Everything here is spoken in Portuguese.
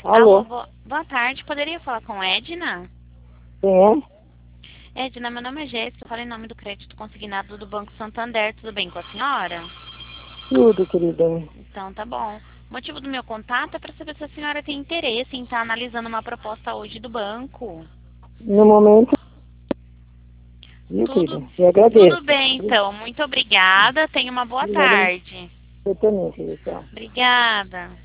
Alô, Alô? boa tarde. Poderia falar com Edna? Quem é? Edna, meu nome é Jéssica. Eu falo em nome do crédito consignado do Banco Santander. Tudo bem com a senhora? Tudo, querida. Então, tá bom. O motivo do meu contato é para saber se a senhora tem interesse em estar analisando uma proposta hoje do banco. No momento, viu, Tudo, querida? Eu tudo agradeço. bem, então. Muito obrigada. Tenha uma boa Obrigada. tarde. Eu também, querida. Tchau. Obrigada.